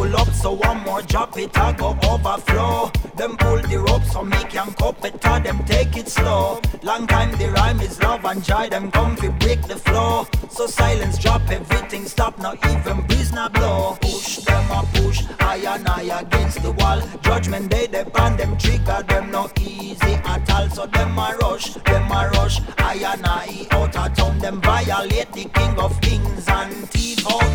full up, so one more drop it, I go overflow. Them pull the rope so me can cop it, or them take it slow. Long time the rhyme is love and joy, them come fi break the flow. So silence drop, everything stop, not even breeze not blow. Push them a push, I and I against the wall. Judgment day, they pan them trigger, them no easy at all. So them a rush, I and I out of town. Them violate the king of kings and thief out